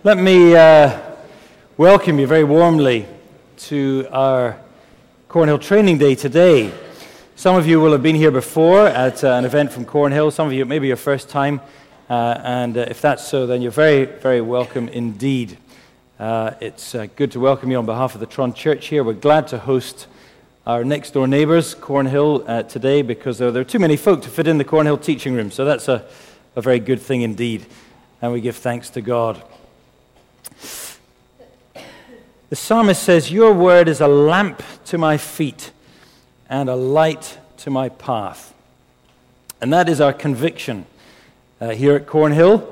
Let me welcome you very warmly to our Cornhill Training Day today. Some of you will have been here before at an event from Cornhill. Some of you, it may be your first time, and if that's so, then you're very, very welcome indeed. It's good to welcome you on behalf of the Tron Church here. We're glad to host our next-door neighbours, Cornhill, today, because there are too many folk to fit in the Cornhill teaching room, so that's a very good thing indeed, and we give thanks to God. The psalmist says, "Your word is a lamp to my feet and a light to my path." And that is our conviction here at Cornhill.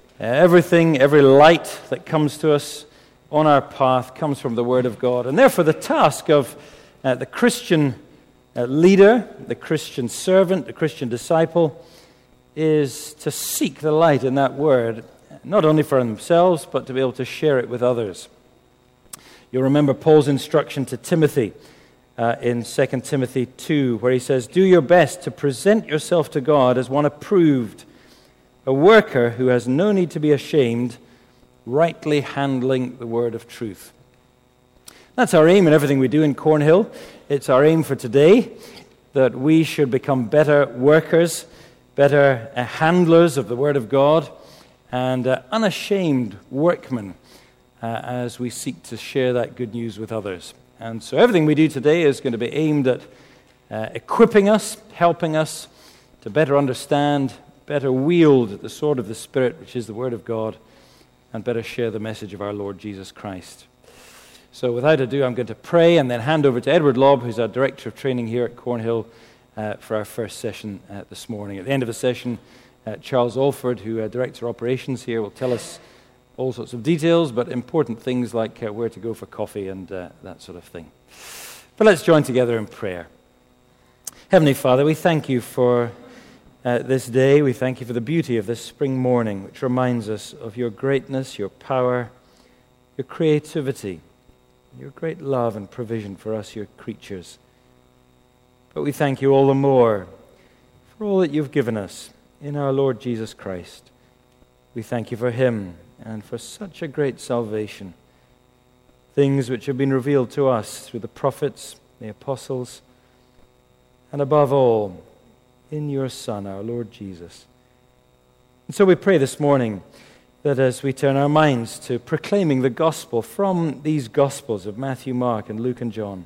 Every light that comes to us on our path comes from the Word of God. And therefore the task of the Christian leader, the Christian servant, the Christian disciple, is to seek the light in that Word, not only for themselves, but to be able to share it with others. You'll remember Paul's instruction to Timothy in 2 Timothy 2, where he says, "Do your best to present yourself to God as one approved, a worker who has no need to be ashamed, rightly handling the word of truth." That's our aim in everything we do in Cornhill. It's our aim for today, that we should become better workers, better handlers of the word of God, and unashamed workmen as we seek to share that good news with others. And so everything we do today is going to be aimed at equipping us, helping us to better understand, better wield the sword of the Spirit, which is the Word of God, and better share the message of our Lord Jesus Christ. So without ado, I'm going to pray and then hand over to Edward Lobb, who's our Director of Training here at Cornhill, for our first session this morning. At the end of the session, Charles Alford, who Director Operations here, will tell us all sorts of details, but important things like where to go for coffee and that sort of thing. But let's join together in prayer. Heavenly Father, we thank you for this day. We thank you for the beauty of this spring morning, which reminds us of your greatness, your power, your creativity, your great love and provision for us, your creatures. But we thank you all the more for all that you've given us in our Lord Jesus Christ. We thank you for him and for such a great salvation, things which have been revealed to us through the prophets, the apostles, and above all, in your Son, our Lord Jesus. And so we pray this morning that as we turn our minds to proclaiming the gospel from these gospels of Matthew, Mark, and Luke and John,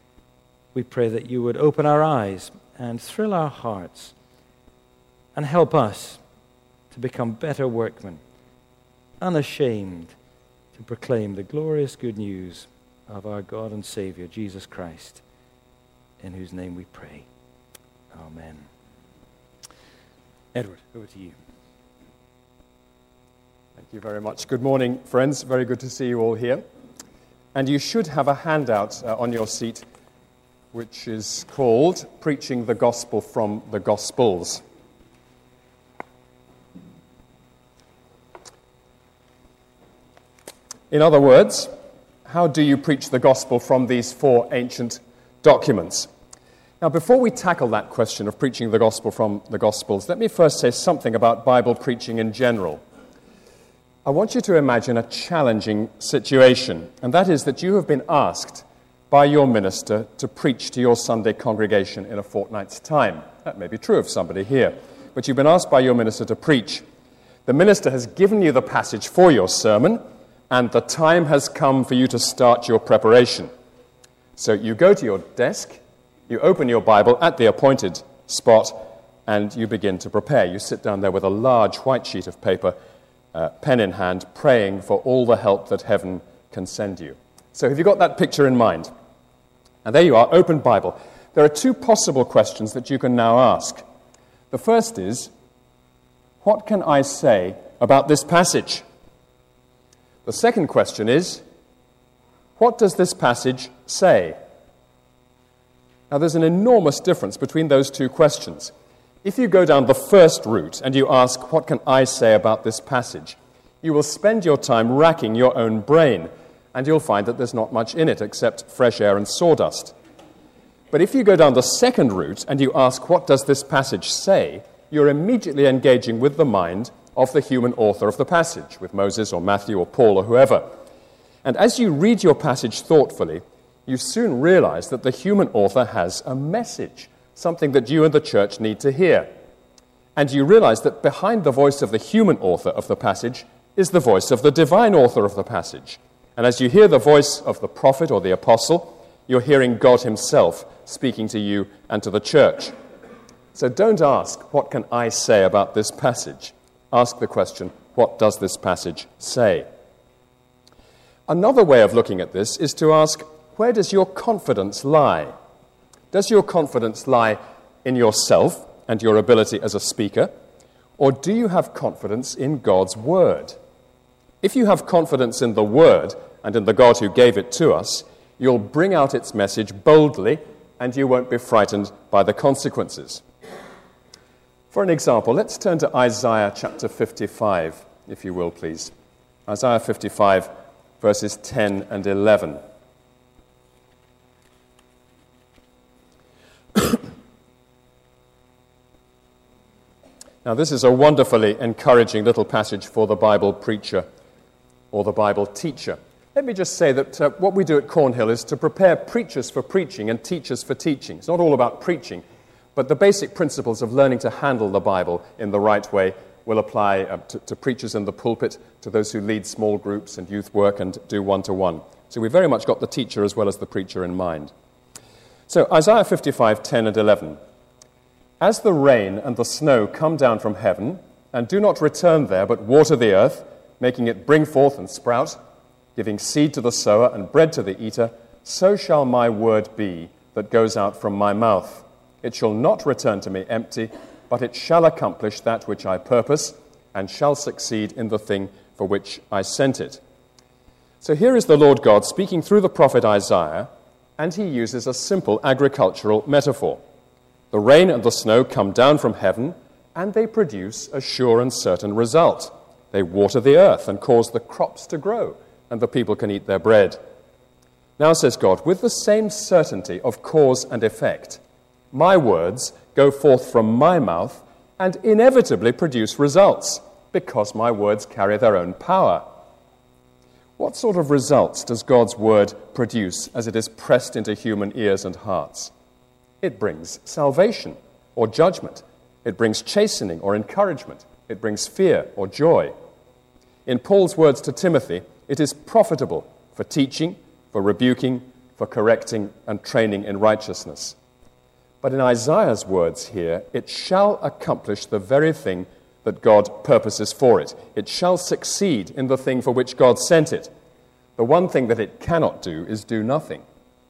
we pray that you would open our eyes and thrill our hearts and help us to become better workmen, unashamed to proclaim the glorious good news of our God and Savior, Jesus Christ, in whose name we pray. Amen. Edward, over to you. Thank you very much. Good morning, friends. Very good to see you all here. And you should have a handout on your seat, which is called Preaching the Gospel from the Gospels. In other words, how do you preach the gospel from these four ancient documents? Now, before we tackle that question of preaching the gospel from the Gospels, let me first say something about Bible preaching in general. I want you to imagine a challenging situation, and that is that you have been asked by your minister to preach to your Sunday congregation in a fortnight's time. That may be true of somebody here, but you've been asked by your minister to preach. The minister has given you the passage for your sermon, and the time has come for you to start your preparation. So you go to your desk, you open your Bible at the appointed spot, and you begin to prepare. You sit down there with a large white sheet of paper, pen in hand, praying for all the help that heaven can send you. So have you got that picture in mind? And there you are, open Bible. There are two possible questions that you can now ask. The first is, what can I say about this passage? The second question is, what does this passage say? Now, there's an enormous difference between those two questions. If you go down the first route and you ask, what can I say about this passage? You will spend your time racking your own brain, and you'll find that there's not much in it except fresh air and sawdust. But if you go down the second route and you ask, what does this passage say? You're immediately engaging with the mind of the human author of the passage, with Moses or Matthew or Paul or whoever. And as you read your passage thoughtfully, you soon realize that the human author has a message, something that you and the church need to hear. And you realize that behind the voice of the human author of the passage is the voice of the divine author of the passage. And as you hear the voice of the prophet or the apostle, you're hearing God himself speaking to you and to the church. So don't ask, what can I say about this passage? Ask the question, what does this passage say? Another way of looking at this is to ask, where does your confidence lie? Does your confidence lie in yourself and your ability as a speaker, or do you have confidence in God's word? If you have confidence in the word and in the God who gave it to us, you'll bring out its message boldly and you won't be frightened by the consequences. For an example, let's turn to Isaiah chapter 55, if you will, please. Isaiah 55, verses 10 and 11. Now, this is a wonderfully encouraging little passage for the Bible preacher or the Bible teacher. Let me just say that what we do at Cornhill is to prepare preachers for preaching and teachers for teaching. It's not all about preaching, but the basic principles of learning to handle the Bible in the right way will apply to preachers in the pulpit, to those who lead small groups and youth work and do one-to-one. So we very much got the teacher as well as the preacher in mind. So Isaiah 55, 10 and 11. As the rain and the snow come down from heaven, and do not return there, but water the earth, making it bring forth and sprout, giving seed to the sower and bread to the eater, so shall my word be that goes out from my mouth. It shall not return to me empty, but it shall accomplish that which I purpose, and shall succeed in the thing for which I sent it. So here is the Lord God speaking through the prophet Isaiah, and he uses a simple agricultural metaphor. The rain and the snow come down from heaven, and they produce a sure and certain result. They water the earth and cause the crops to grow, and the people can eat their bread. Now, says God, with the same certainty of cause and effect, my words go forth from my mouth and inevitably produce results, because my words carry their own power. What sort of results does God's word produce as it is pressed into human ears and hearts? It brings salvation or judgment. It brings chastening or encouragement. It brings fear or joy. In Paul's words to Timothy, it is profitable for teaching, for rebuking, for correcting, and training in righteousness. But in Isaiah's words here, it shall accomplish the very thing that God purposes for it. It shall succeed in the thing for which God sent it. The one thing that it cannot do is do nothing.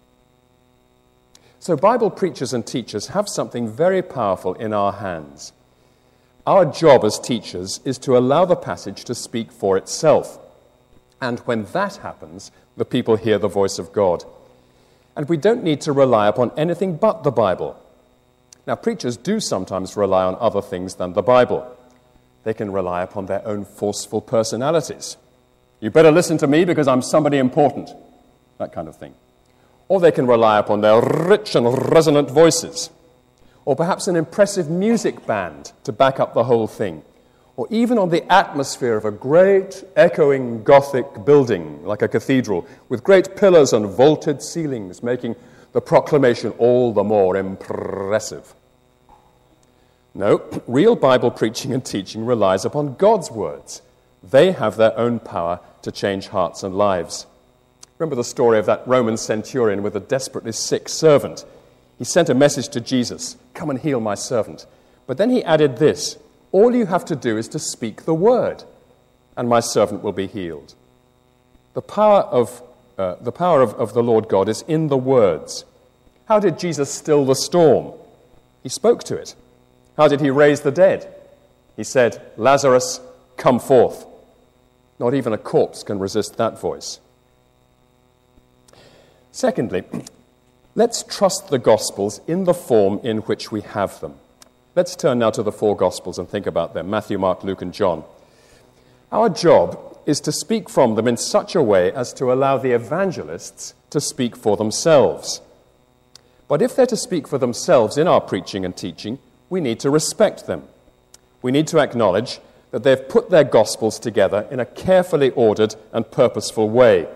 So Bible preachers and teachers have something very powerful in our hands. Our job as teachers is to allow the passage to speak for itself. And when that happens, the people hear the voice of God. And we don't need to rely upon anything but the Bible. Now, preachers do sometimes rely on other things than the Bible. They can rely upon their own forceful personalities. You better listen to me because I'm somebody important. That kind of thing. Or they can rely upon their rich and resonant voices. Or perhaps an impressive music band to back up the whole thing. Or even on the atmosphere of a great echoing Gothic building, like a cathedral, with great pillars and vaulted ceilings, making the proclamation all the more impressive. No, real Bible preaching and teaching relies upon God's words. They have their own power to change hearts and lives. Remember the story of that Roman centurion with a desperately sick servant. He sent a message to Jesus, "Come and heal my servant." But then he added this, "All you have to do is to speak the word, and my servant will be healed." The power of the Lord God is in the words. How did Jesus still the storm? He spoke to it. How did he raise the dead? He said, "Lazarus, come forth." Not even a corpse can resist that voice. Secondly, let's trust the Gospels in the form in which we have them. Let's turn now to the four Gospels and think about them, Matthew, Mark, Luke, and John. Our job is to speak from them in such a way as to allow the evangelists to speak for themselves. But if they're to speak for themselves in our preaching and teaching, we need to respect them. We need to acknowledge that they've put their Gospels together in a carefully ordered and purposeful way.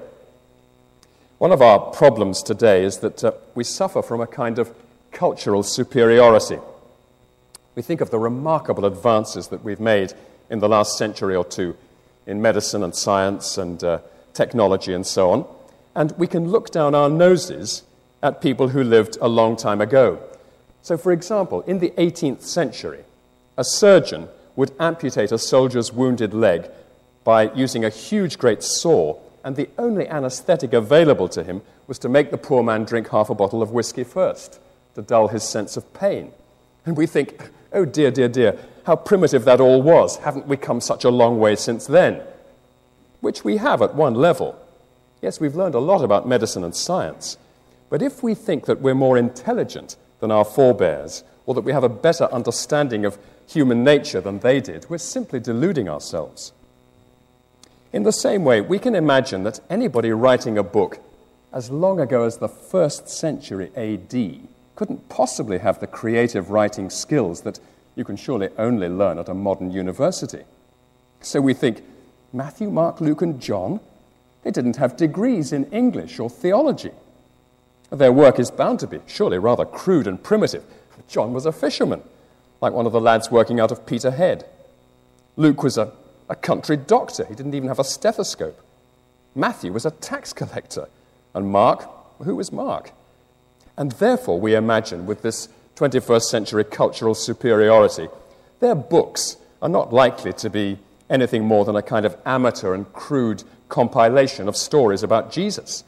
One of our problems today is that we suffer from a kind of cultural superiority. We think of the remarkable advances that we've made in the last century or two in medicine and science and technology and so on, and we can look down our noses at people who lived a long time ago. So, for example, in the 18th century, a surgeon would amputate a soldier's wounded leg by using a huge, great saw, and the only anesthetic available to him was to make the poor man drink half a bottle of whiskey first to dull his sense of pain. And we think, oh dear, dear, dear, how primitive that all was. Haven't we come such a long way since then? Which we have at one level. Yes, we've learned a lot about medicine and science. But if we think that we're more intelligent than our forebears, or that we have a better understanding of human nature than they did, we're simply deluding ourselves. In the same way, we can imagine that anybody writing a book as long ago as the 1st century AD couldn't possibly have the creative writing skills that you can surely only learn at a modern university. So we think, Matthew, Mark, Luke, and John, they didn't have degrees in English or theology. Their work is bound to be surely rather crude and primitive. John was a fisherman, like one of the lads working out of Peterhead. Luke was a country doctor. He didn't even have a stethoscope. Matthew was a tax collector. And Mark, who was Mark? And therefore, we imagine, with this 21st century cultural superiority, their books are not likely to be anything more than a kind of amateur and crude compilation of stories about Jesus.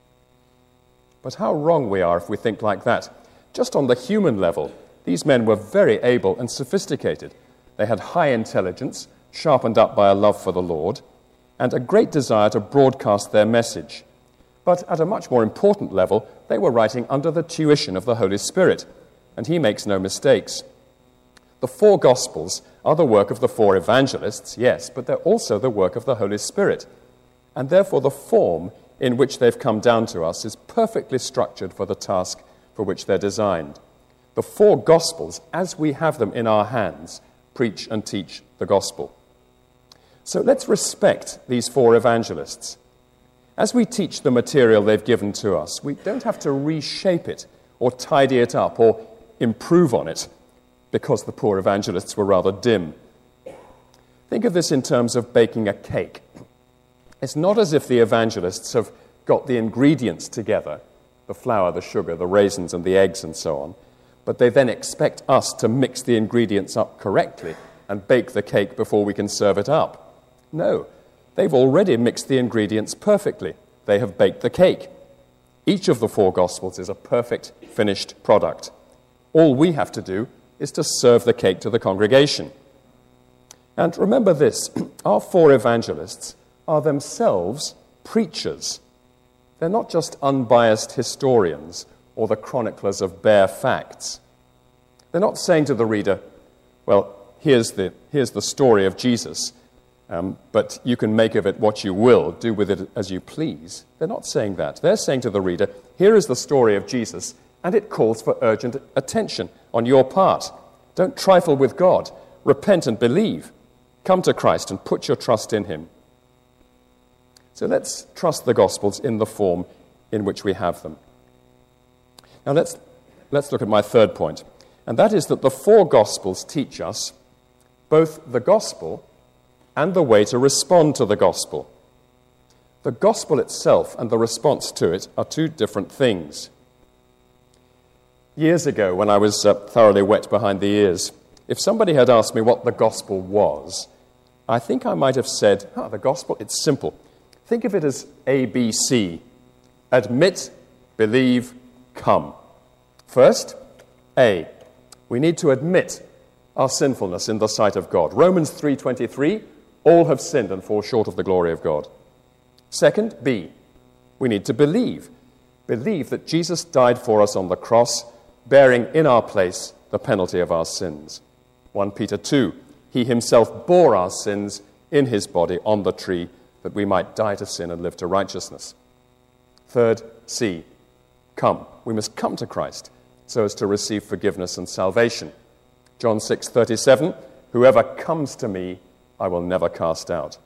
But how wrong we are if we think like that. Just on the human level, these men were very able and sophisticated. They had high intelligence, sharpened up by a love for the Lord, and a great desire to broadcast their message. But at a much more important level, they were writing under the tuition of the Holy Spirit, and he makes no mistakes. The 4 Gospels are the work of the 4 evangelists, yes, but they're also the work of the Holy Spirit. And therefore the form in which they've come down to us is perfectly structured for the task for which they're designed. The 4 Gospels, as we have them in our hands, preach and teach the gospel. So let's respect these 4 evangelists. As we teach the material they've given to us, we don't have to reshape it or tidy it up or improve on it because the poor evangelists were rather dim. Think of this in terms of baking a cake. It's not as if the evangelists have got the ingredients together, the flour, the sugar, the raisins, and the eggs, and so on, but they then expect us to mix the ingredients up correctly and bake the cake before we can serve it up. No, they've already mixed the ingredients perfectly. They have baked the cake. Each of the 4 Gospels is a perfect, finished product. All we have to do is to serve the cake to the congregation. And remember this, our 4 evangelists are themselves preachers. They're not just unbiased historians or the chroniclers of bare facts. They're not saying to the reader, well, here's the story of Jesus, but you can make of it what you will, do with it as you please. They're not saying that. They're saying to the reader, here is the story of Jesus, and it calls for urgent attention on your part. Don't trifle with God. Repent and believe. Come to Christ and put your trust in him. So let's trust the Gospels in the form in which we have them. Now let's look at my third point, and that is that the 4 Gospels teach us both the Gospel and the way to respond to the Gospel. The Gospel itself and the response to it are 2 different things. Years ago, when I was thoroughly wet behind the ears, if somebody had asked me what the Gospel was, I think I might have said, the Gospel, it's simple. Think of it as ABC. Admit, believe, come. First, A. We need to admit our sinfulness in the sight of God. Romans 3:23, all have sinned and fall short of the glory of God. Second, B. We need to believe. Believe that Jesus died for us on the cross, bearing in our place the penalty of our sins. 1 Peter 2, he himself bore our sins in his body on the tree, that we might die to sin and live to righteousness. Third, C, come. We must come to Christ so as to receive forgiveness and salvation. John 6:37, whoever comes to me, I will never cast out.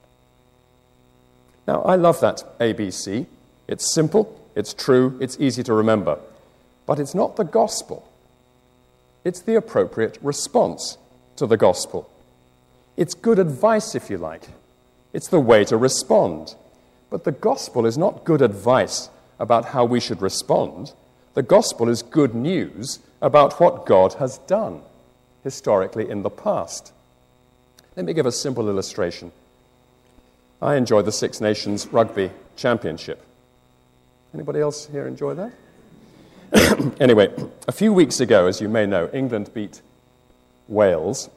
Now, I love that ABC. It's simple, it's true, it's easy to remember. But it's not the gospel. It's the appropriate response to the gospel. It's good advice, if you like. It's the way to respond. But the gospel is not good advice about how we should respond. The gospel is good news about what God has done historically in the past. Let me give a simple illustration. I enjoy the Six Nations Rugby Championship. Anybody else here enjoy that? Anyway, a few weeks ago, as you may know, England beat Wales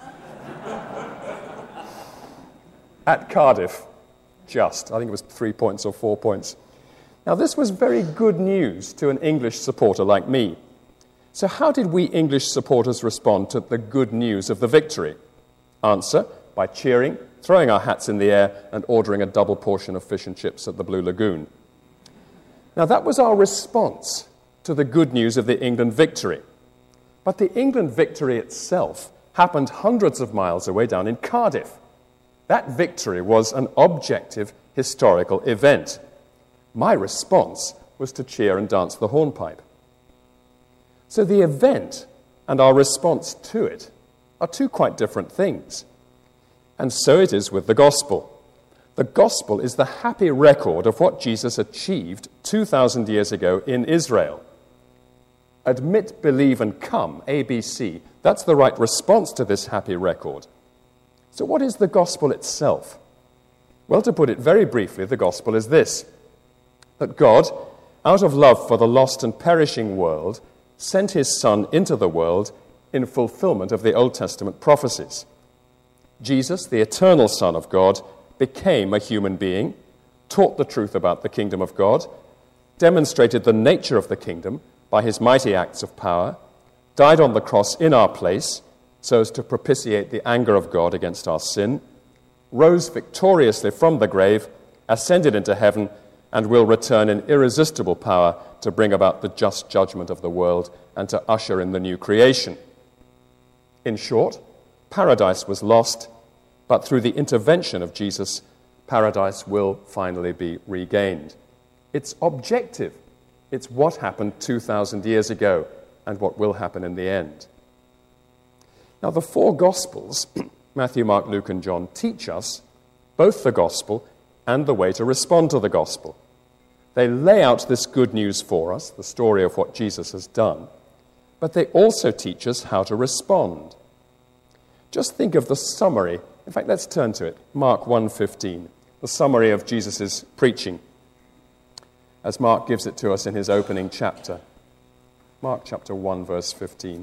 at Cardiff. I think it was 3 points or 4 points. Now, this was very good news to an English supporter like me. So how did we English supporters respond to the good news of the victory? Answer, by cheering, throwing our hats in the air, and ordering a double portion of fish and chips at the Blue Lagoon. Now, that was our response to the good news of the England victory. But the England victory itself happened hundreds of miles away down in Cardiff. That victory was an objective historical event. My response was to cheer and dance the hornpipe. So the event and our response to it are two quite different things. And so it is with the gospel. The gospel is the happy record of what Jesus achieved 2,000 years ago in Israel. Admit, believe, and come, ABC, that's the right response to this happy record. So what is the gospel itself? Well, to put it very briefly, the gospel is this: that God, out of love for the lost and perishing world, sent his Son into the world in fulfillment of the Old Testament prophecies. Jesus, the eternal Son of God, became a human being, taught the truth about the kingdom of God, demonstrated the nature of the kingdom by his mighty acts of power, died on the cross in our place so as to propitiate the anger of God against our sin, rose victoriously from the grave, ascended into heaven, and will return in irresistible power to bring about the just judgment of the world and to usher in the new creation. In short, paradise was lost, but through the intervention of Jesus, paradise will finally be regained. It's objective. It's what happened 2,000 years ago and what will happen in the end. Now, the four Gospels, Matthew, Mark, Luke, and John, teach us both the gospel and the way to respond to the gospel. They lay out this good news for us, the story of what Jesus has done, but they also teach us how to respond. Just think of the summary. In fact, let's turn to it. Mark 1:15, the summary of Jesus' preaching, as Mark gives it to us in his opening chapter. Mark chapter 1, verse 15.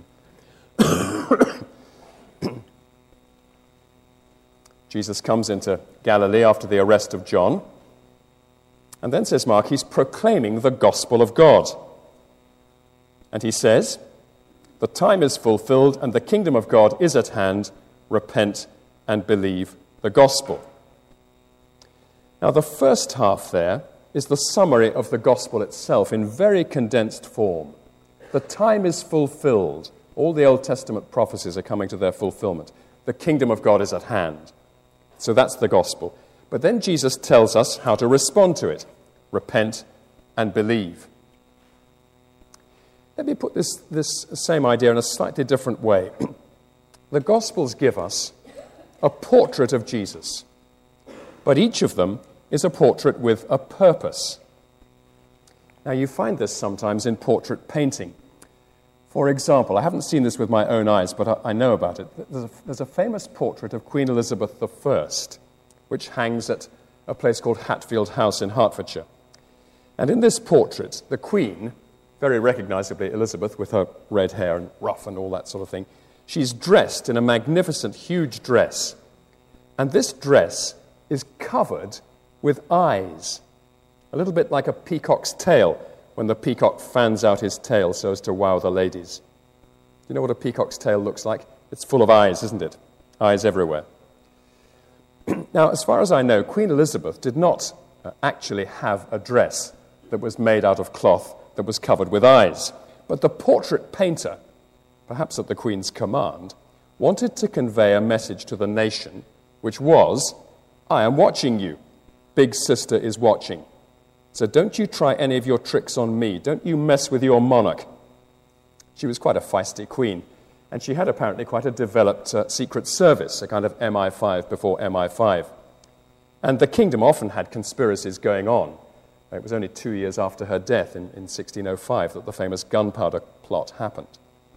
Jesus comes into Galilee after the arrest of John, and then, says Mark, he's proclaiming the gospel of God. And he says, "The time is fulfilled and the kingdom of God is at hand. Repent and believe the gospel." Now, the first half there is the summary of the gospel itself in very condensed form. The time is fulfilled. All the Old Testament prophecies are coming to their fulfillment. The kingdom of God is at hand. So that's the gospel. But then Jesus tells us how to respond to it. Repent and believe. Let me put this same idea in a slightly different way. The Gospels give us a portrait of Jesus, but each of them is a portrait with a purpose. Now, you find this sometimes in portrait painting. For example, I haven't seen this with my own eyes, but I know about it. There's a famous portrait of Queen Elizabeth I, which hangs at a place called Hatfield House in Hertfordshire. And in this portrait, the Queen, very recognizably Elizabeth with her red hair and ruff and all that sort of thing, she's dressed in a magnificent, huge dress. And this dress is covered with eyes, a little bit like a peacock's tail when the peacock fans out his tail so as to wow the ladies. You know what a peacock's tail looks like? It's full of eyes, isn't it? Eyes everywhere. Now, as far as I know, Queen Elizabeth did not actually have a dress that was made out of cloth that was covered with eyes. But the portrait painter, perhaps at the Queen's command, wanted to convey a message to the nation which was, I am watching you. Big sister is watching. So don't you try any of your tricks on me. Don't you mess with your monarch. She was quite a feisty queen, and she had apparently quite a developed secret service, a kind of MI5 before MI5. And the kingdom often had conspiracies going on. It was only 2 years after her death in 1605 that the famous gunpowder plot happened.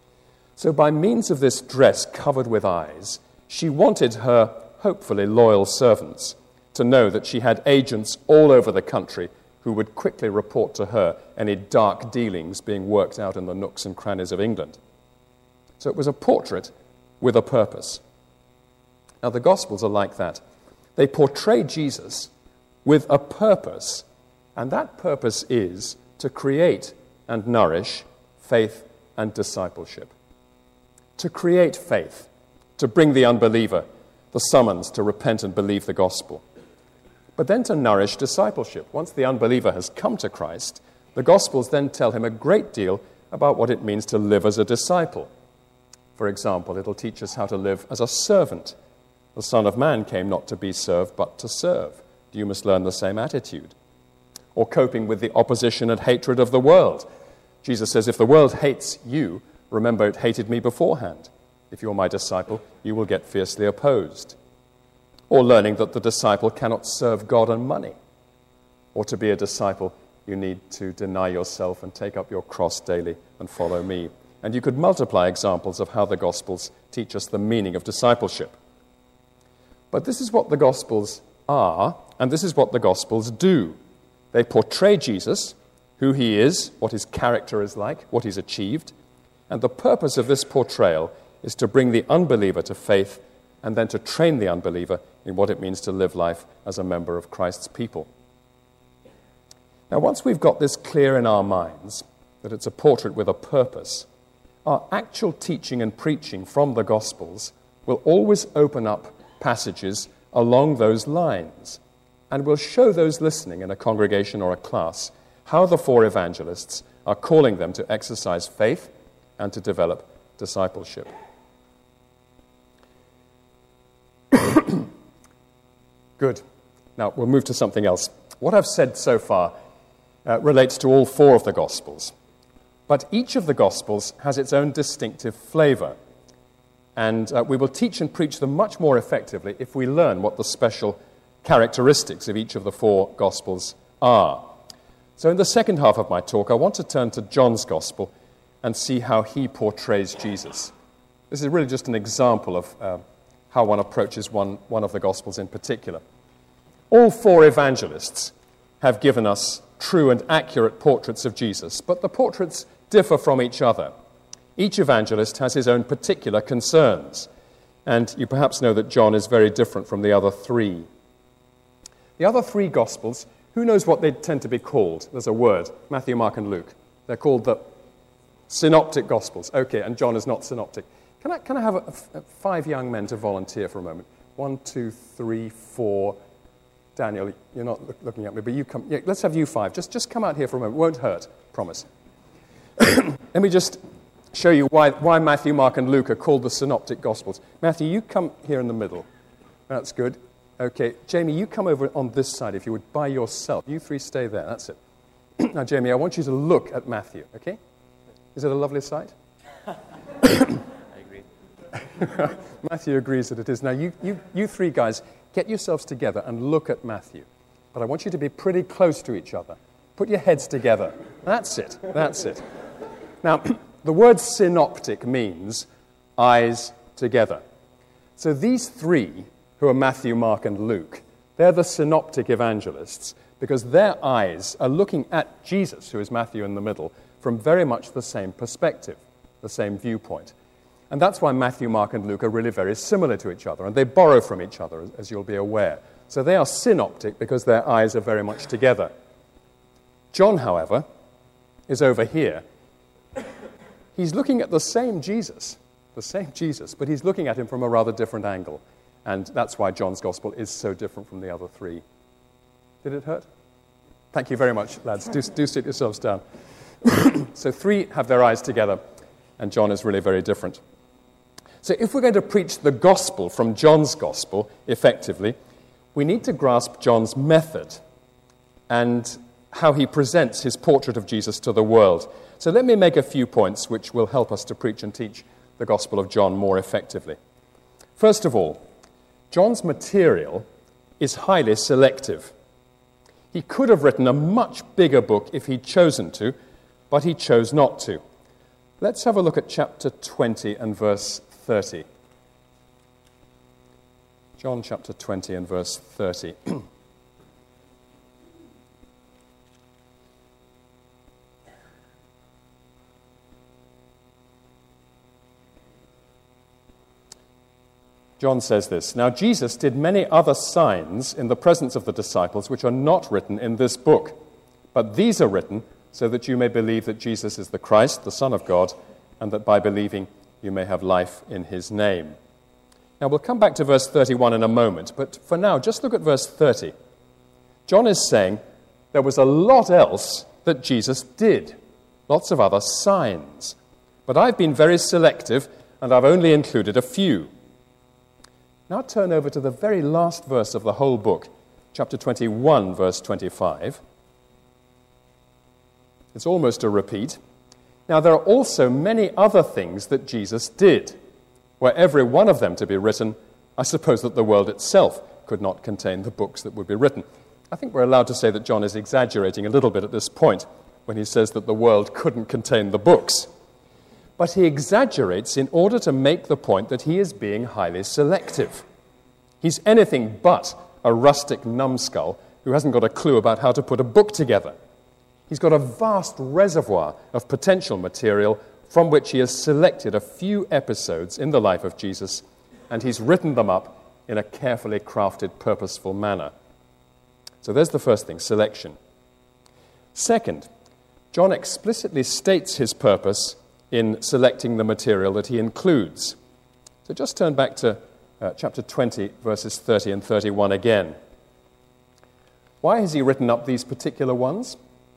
So by means of this dress covered with eyes, she wanted her hopefully loyal servants to know that she had agents all over the country who would quickly report to her any dark dealings being worked out in the nooks and crannies of England. So it was a portrait with a purpose. Now the Gospels are like that. They portray Jesus with a purpose, and that purpose is to create and nourish faith and discipleship. To create faith, to bring the unbeliever the summons to repent and believe the gospel. But then to nourish discipleship. Once the unbeliever has come to Christ, the Gospels then tell him a great deal about what it means to live as a disciple. For example, it'll teach us how to live as a servant. The Son of Man came not to be served, but to serve. You must learn the same attitude. Or coping with the opposition and hatred of the world. Jesus says, if the world hates you, remember it hated me beforehand. If you're my disciple, you will get fiercely opposed. Or learning that the disciple cannot serve God and money. Or to be a disciple, you need to deny yourself and take up your cross daily and follow me. And you could multiply examples of how the Gospels teach us the meaning of discipleship. But this is what the Gospels are, and this is what the Gospels do. They portray Jesus, who he is, what his character is like, what he's achieved, and the purpose of this portrayal is to bring the unbeliever to faith and then to train the unbeliever in what it means to live life as a member of Christ's people. Now, once we've got this clear in our minds, that it's a portrait with a purpose, our actual teaching and preaching from the Gospels will always open up passages along those lines and will show those listening in a congregation or a class how the four evangelists are calling them to exercise faith and to develop discipleship. Good. Now, we'll move to something else. What I've said so far relates to all four of the Gospels. But each of the Gospels has its own distinctive flavor. And we will teach and preach them much more effectively if we learn what the special characteristics of each of the four Gospels are. So in the second half of my talk, I want to turn to John's Gospel and see how he portrays Jesus. This is really just an example of how one approaches one of the Gospels in particular. All four evangelists have given us true and accurate portraits of Jesus, but the portraits differ from each other. Each evangelist has his own particular concerns, and you perhaps know that John is very different from the other three. The other three Gospels, who knows what they tend to be called? There's a word, Matthew, Mark, and Luke. They're called the synoptic Gospels. Okay, and John is not synoptic. Can I have 5 young men to volunteer for a moment? 1, 2, 3, 4. Daniel, you're not looking at me, but you come. Yeah, let's have you 5. Just come out here for a moment. It won't hurt, promise. Let me just show you why Matthew, Mark, and Luke are called the synoptic Gospels. Matthew, you come here in the middle. That's good. Okay, Jamie, you come over on this side, if you would, by yourself. You 3 stay there. That's it. Now, Jamie, I want you to look at Matthew, okay? Is it a lovely sight? Matthew agrees that it is. Now, you 3 guys, get yourselves together and look at Matthew. But I want you to be pretty close to each other. Put your heads together. That's it. That's it. Now, the word synoptic means eyes together. So these 3, who are Matthew, Mark, and Luke, they're the synoptic evangelists because their eyes are looking at Jesus, who is Matthew in the middle, from very much the same perspective, the same viewpoint. And that's why Matthew, Mark, and Luke are really very similar to each other, and they borrow from each other, as you'll be aware. So they are synoptic because their eyes are very much together. John, however, is over here. He's looking at the same Jesus, but he's looking at him from a rather different angle. And that's why John's Gospel is so different from the other 3. Did it hurt? Thank you very much, lads. Do sit yourselves down. So 3 have their eyes together, and John is really very different. So if we're going to preach the gospel from John's gospel effectively, we need to grasp John's method and how he presents his portrait of Jesus to the world. So let me make a few points which will help us to preach and teach the Gospel of John more effectively. First of all, John's material is highly selective. He could have written a much bigger book if he'd chosen to, but he chose not to. Let's have a look at chapter 20 and verse 30. John chapter 20 and verse 30. John says this, "Now Jesus did many other signs in the presence of the disciples which are not written in this book, but these are written so that you may believe that Jesus is the Christ, the Son of God, and that by believing you may have life in his name." Now we'll come back to verse 31 in a moment, but for now just look at verse 30. John is saying there was a lot else that Jesus did, lots of other signs, but I've been very selective and I've only included a few. Now turn over to the very last verse of the whole book, chapter 21, verse 25. It's almost a repeat. "Now there are also many other things that Jesus did. Were every one of them to be written, I suppose that the world itself could not contain the books that would be written." I think we're allowed to say that John is exaggerating a little bit at this point when he says that the world couldn't contain the books. But he exaggerates in order to make the point that he is being highly selective. He's anything but a rustic numbskull who hasn't got a clue about how to put a book together. He's got a vast reservoir of potential material from which he has selected a few episodes in the life of Jesus, and he's written them up in a carefully crafted, purposeful manner. So there's the first thing, selection. Second, John explicitly states his purpose in selecting the material that he includes. So just turn back to chapter 20, verses 30 and 31 again. Why has he written up these particular ones?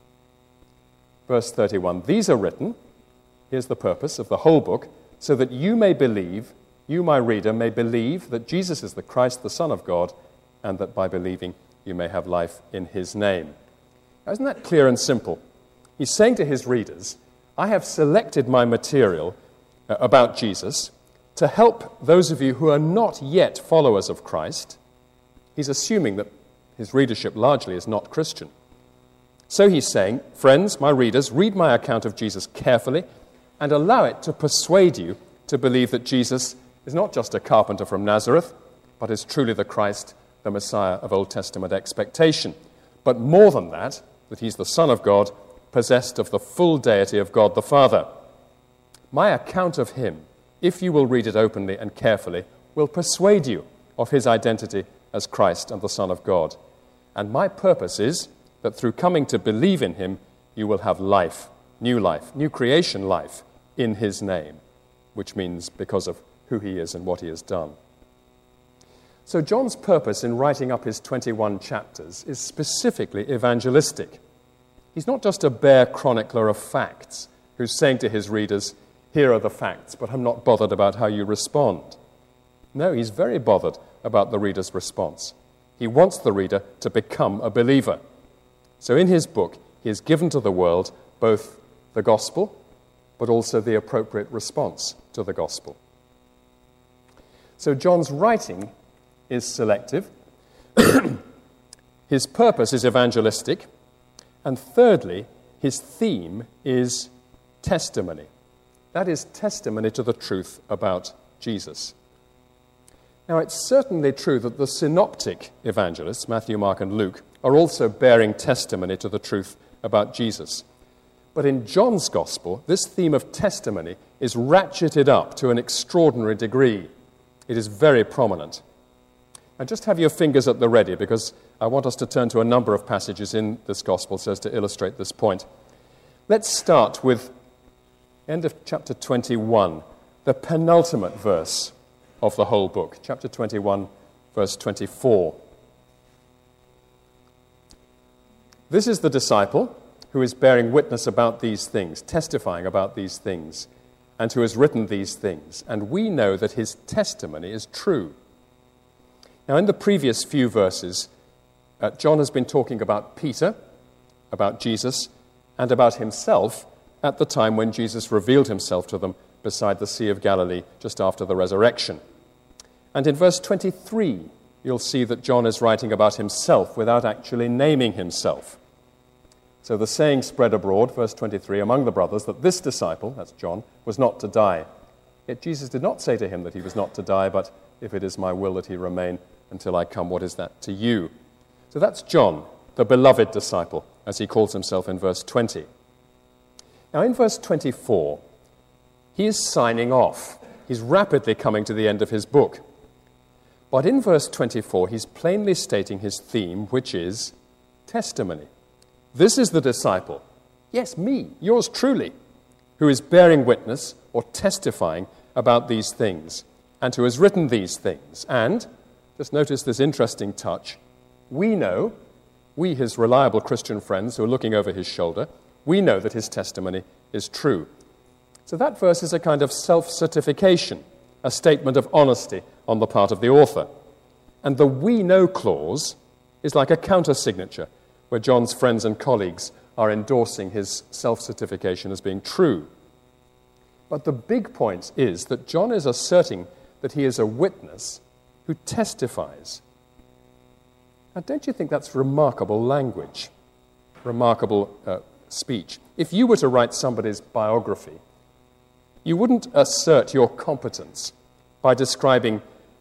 Verse 31, "These are written," here's the purpose of the whole book, "so that you may believe, you, my reader, may believe that Jesus is the Christ, the Son of God, and that by believing you may have life in his name." Now, isn't that clear and simple? He's saying to his readers, I have selected my material about Jesus to help those of you who are not yet followers of Christ. He's assuming that his readership largely is not Christian. So he's saying, friends, my readers, read my account of Jesus carefully and allow it to persuade you to believe that Jesus is not just a carpenter from Nazareth, but is truly the Christ, the Messiah of Old Testament expectation. But more than that he's the Son of God, possessed of the full deity of God the Father. My account of him, if you will read it openly and carefully, will persuade you of his identity as Christ and the Son of God. And my purpose is that through coming to believe in him, you will have life, new creation life in his name, which means because of who he is and what he has done. So John's purpose in writing up his 21 chapters is specifically evangelistic. He's not just a bare chronicler of facts who's saying to his readers, here are the facts, but I'm not bothered about how you respond. No, he's very bothered about the reader's response. He wants the reader to become a believer. So in his book, he has given to the world both the gospel, but also the appropriate response to the gospel. So John's writing is selective. His purpose is evangelistic. And thirdly, his theme is testimony. That is testimony to the truth about Jesus. Now, it's certainly true that the synoptic evangelists, Matthew, Mark, and Luke, are also bearing testimony to the truth about Jesus. But in John's gospel, this theme of testimony is ratcheted up to an extraordinary degree. It is very prominent. Now, just have your fingers at the ready, because I want us to turn to a number of passages in this gospel so as to illustrate this point. Let's start with end of chapter 21, the penultimate verse of the whole book, chapter 21, verse 24. This is the disciple who is bearing witness about these things, testifying about these things. and who has written these things, and we know that his testimony is true. Now, in the previous few verses, John has been talking about Peter, about Jesus, and about himself at the time when Jesus revealed himself to them beside the Sea of Galilee just after the resurrection. And in verse 23, you'll see that John is writing about himself without actually naming himself. So the saying spread abroad, verse 23, among the brothers, that this disciple, that's John, was not to die. Yet Jesus did not say to him that he was not to die, but if it is my will that he remain until I come, what is that to you? So that's John, the beloved disciple, as he calls himself in verse 20. Now in verse 24, he is signing off. He's rapidly coming to the end of his book. But in verse 24, he's plainly stating his theme, which is testimony. This is the disciple, yes, me, yours truly, who is bearing witness or testifying about these things, and who has written these things. And, just notice this interesting touch, we know, we his reliable Christian friends who are looking over his shoulder, we know that his testimony is true. So that verse is a kind of self-certification, a statement of honesty on the part of the author. And the we know clause is like a counter-signature, where John's friends and colleagues are endorsing his self-certification as being true. But the big point is that John is asserting that he is a witness who testifies. Now, don't you think that's remarkable language, remarkable speech? If you were to write somebody's biography, you wouldn't assert your competence by describing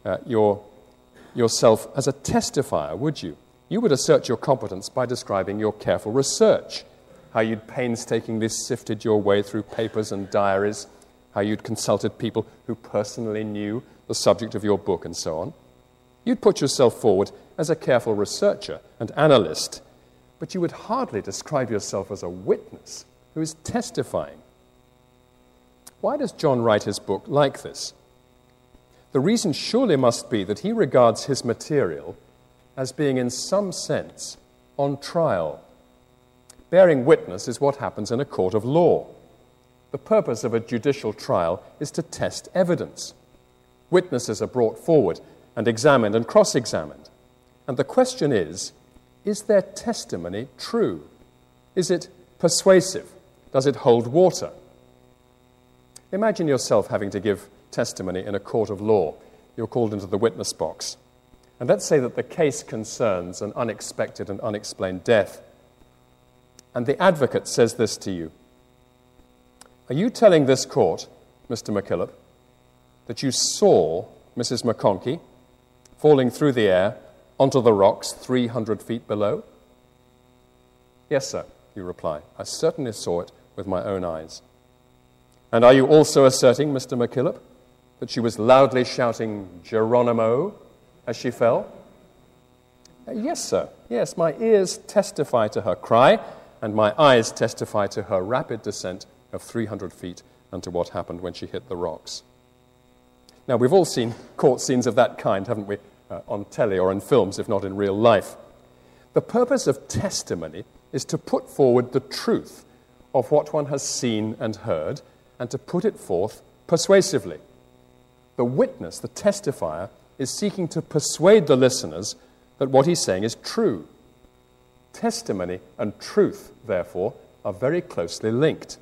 yourself as a testifier, would you? You would assert your competence by describing your careful research, how you'd painstakingly sifted your way through papers and diaries, how you'd consulted people who personally knew the subject of your book, and so on. You'd put yourself forward as a careful researcher and analyst, but you would hardly describe yourself as a witness who is testifying. Why does John write his book like this? The reason surely must be that he regards his material as being in some sense on trial. Bearing witness is what happens in a court of law. The purpose of a judicial trial is to test evidence. Witnesses are brought forward and examined and cross-examined. And the question is their testimony true? Is it persuasive? Does it hold water? Imagine yourself having to give testimony in a court of law. You're called into the witness box. And let's say that the case concerns an unexpected and unexplained death. And the advocate says this to you. Are you telling this court, Mr. MacKillop, that you saw Mrs. McConkie falling through the air onto the rocks 300 feet below? Yes, sir, you reply. I certainly saw it with my own eyes. And are you also asserting, Mr. MacKillop, that she was loudly shouting Geronimo as she fell? Yes, sir. Yes, my ears testify to her cry, and my eyes testify to her rapid descent of 300 feet and to what happened when she hit the rocks. Now, we've all seen court scenes of that kind, haven't we, on telly or in films, if not in real life. The purpose of testimony is to put forward the truth of what one has seen and heard, and to put it forth persuasively. The witness, the testifier, is seeking to persuade the listeners that what he's saying is true. Testimony and truth, therefore, are very closely linked.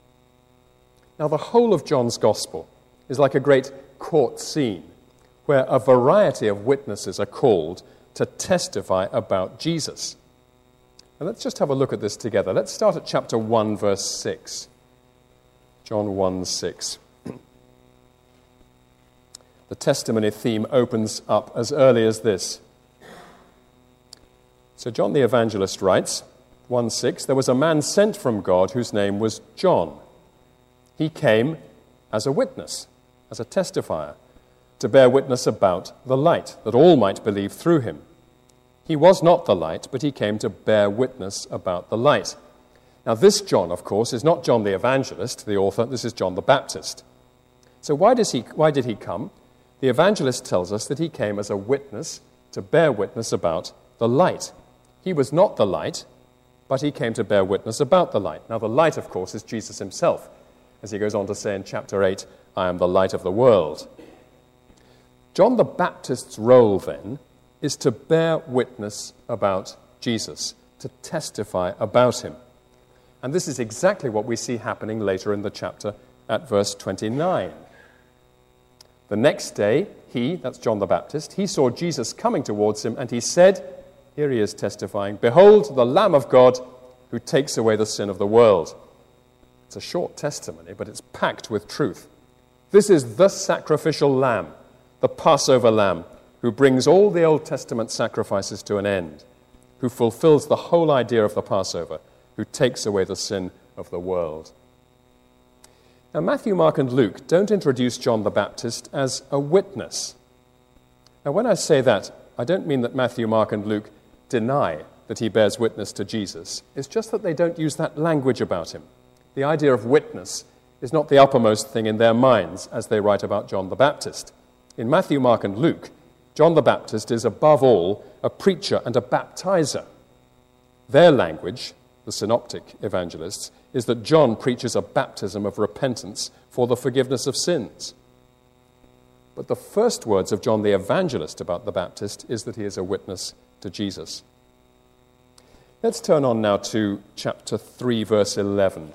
Now, the whole of John's Gospel is like a great court scene where a variety of witnesses are called to testify about Jesus. And let's just have a look at this together. Let's start at chapter 1, verse 6. John 1, 6. The testimony theme opens up as early as this. So John the Evangelist writes, 1:6, there was a man sent from God whose name was John. He came as a witness, as a testifier, to bear witness about the light, that all might believe through him. He was not the light, but he came to bear witness about the light. Now this John, of course, is not John the Evangelist, the author. This is John the Baptist. So why did he come? The evangelist tells us that he came as a witness to bear witness about the light. He was not the light, but he came to bear witness about the light. Now the light, of course, is Jesus himself. as he goes on to say in chapter 8, I am the light of the world. John the Baptist's role, then, is to bear witness about Jesus, to testify about him. And this is exactly what we see happening later in the chapter at verse 29. The next day, that's John the Baptist, he saw Jesus coming towards him, and he said, here he is testifying, behold, the Lamb of God who takes away the sin of the world. It's a short testimony, but it's packed with truth. This is the sacrificial lamb, the Passover lamb, who brings all the Old Testament sacrifices to an end, who fulfills the whole idea of the Passover, who takes away the sin of the world. Now, Matthew, Mark, and Luke don't introduce John the Baptist as a witness. Now, when I say that, I don't mean that Matthew, Mark, and Luke deny that he bears witness to Jesus. It's just that they don't use that language about him. The idea of witness is not the uppermost thing in their minds as they write about John the Baptist. In Matthew, Mark, and Luke, John the Baptist is above all a preacher and a baptizer. Their language, the synoptic evangelists, is that John preaches a baptism of repentance for the forgiveness of sins. But the first words of John the evangelist about the Baptist is that he is a witness to Jesus. Let's turn on now to chapter 3, verse 11.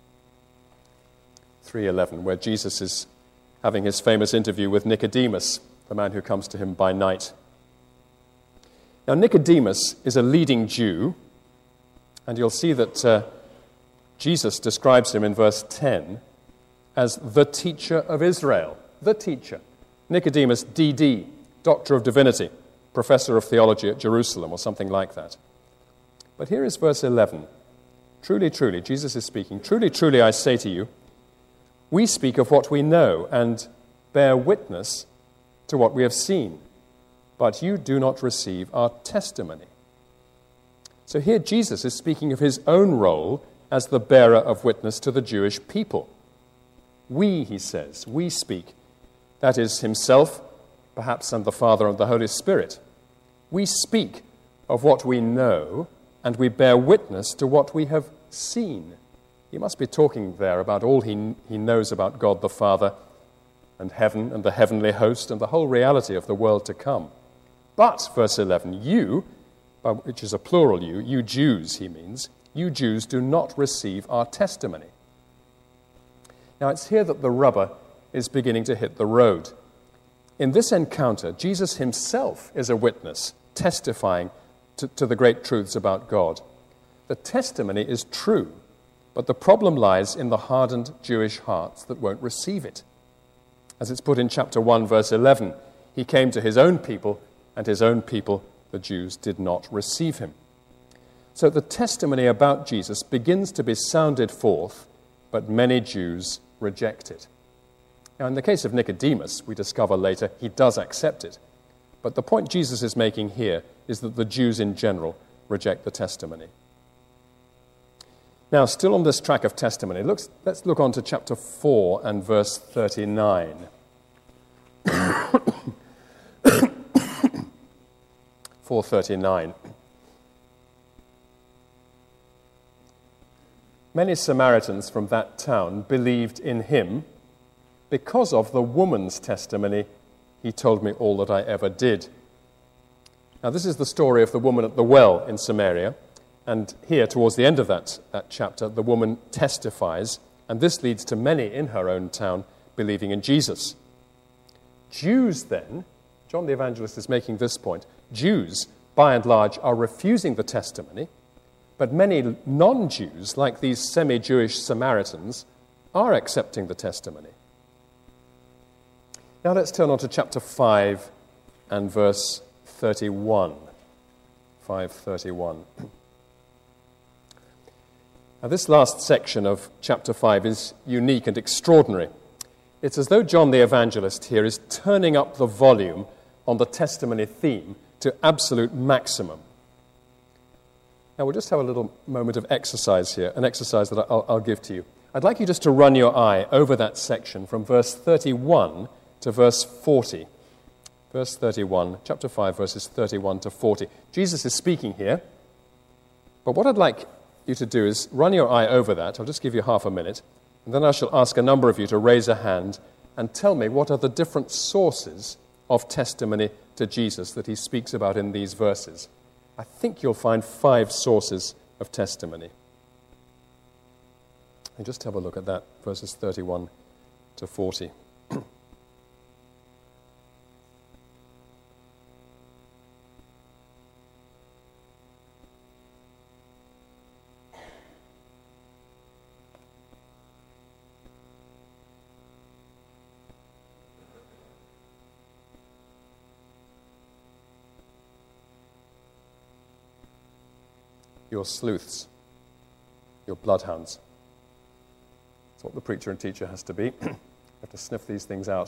3:11, where Jesus is having his famous interview with Nicodemus, the man who comes to him by night. Now, Nicodemus is a leading Jew, and you'll see that Jesus describes him in verse 10 as the teacher of Israel. The teacher. Nicodemus, D.D., Doctor of Divinity, Professor of Theology at Jerusalem, or something like that. But here is verse 11. Truly, truly, Jesus is speaking, truly, truly, I say to you, we speak of what we know and bear witness to what we have seen, but you do not receive our testimony. So here Jesus is speaking of his own role as the bearer of witness to the Jewish people. We, he says, we speak. That is himself, perhaps, and the Father and the Holy Spirit. We speak of what we know, and we bear witness to what we have seen. He must be talking there about all he knows about God the Father and heaven and the heavenly host and the whole reality of the world to come. But, verse 11, you, which is a plural you Jews, he means, you Jews do not receive our testimony. Now, it's here that the rubber is beginning to hit the road. In this encounter, Jesus himself is a witness, testifying to the great truths about God. The testimony is true, but the problem lies in the hardened Jewish hearts that won't receive it. As it's put in chapter 1, verse 11, he came to his own people, and his own people, the Jews, did not receive him. So the testimony about Jesus begins to be sounded forth, but many Jews reject it. Now, in the case of Nicodemus, we discover later, he does accept it. But the point Jesus is making here is that the Jews in general reject the testimony. Now, still on this track of testimony, let's look on to chapter 4 and verse 39. 4:39. Many Samaritans from that town believed in him because of the woman's testimony. He told me all that I ever did. Now, this is the story of the woman at the well in Samaria. And here, towards the end of that chapter, the woman testifies, and this leads to many in her own town believing in Jesus. Jews, then, John the Evangelist is making this point, Jews, by and large, are refusing the testimony, but many non-Jews, like these semi-Jewish Samaritans, are accepting the testimony. Now let's turn on to chapter 5 and verse 31. 5:31. Now, this last section of chapter 5 is unique and extraordinary. It's as though John the Evangelist here is turning up the volume on the testimony theme to absolute maximum. Now, we'll just have a little moment of exercise here, an exercise that I'll give to you. I'd like you just to run your eye over that section from verse 31 to verse 40. Verse 31, chapter 5, verses 31 to 40. Jesus is speaking here, but what I'd like you to do is run your eye over that. I'll just give you half a minute. And then I shall ask a number of you to raise a hand and tell me what are the different sources of testimony to Jesus that he speaks about in these verses. I think you'll find 5 sources of testimony. And just have a look at that, verses 31 to 40. Your sleuths, your bloodhounds. That's what the preacher and teacher has to be. You have to sniff these things out.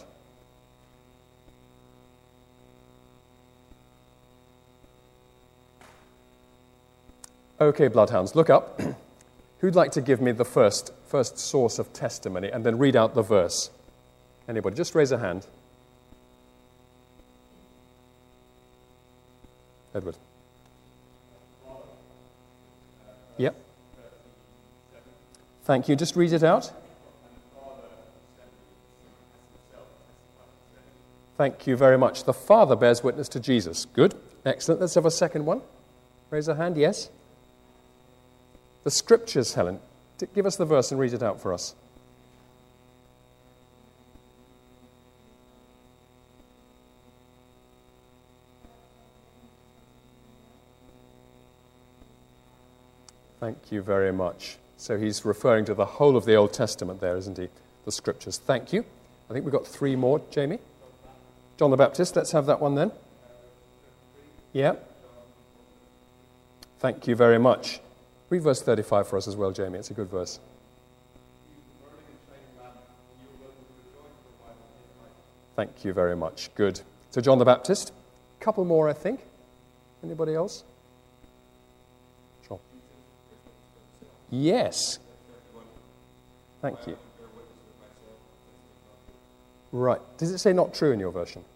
Okay, bloodhounds, look up. Who'd like to give me the first source of testimony and then read out the verse? Anybody? Just raise a hand. Edward. Yep. Thank you. Just read it out. Thank you very much. The Father bears witness to Jesus. Good. Excellent. Let's have a second one. Raise a hand. Yes. The Scriptures, Helen. Give us the verse and read it out for us. Thank you very much. So he's referring to the whole of the Old Testament there, isn't he? The Scriptures. Thank you. I think we've got 3 more. Jamie? John the Baptist. Let's have that one then. Yeah. Thank you very much. Read verse 35 for us as well, Jamie. It's a good verse. Thank you very much. Good. So John the Baptist. A couple more, I think. Anybody else? Sure. Yes. Thank you. Right. Does it say not true in your version?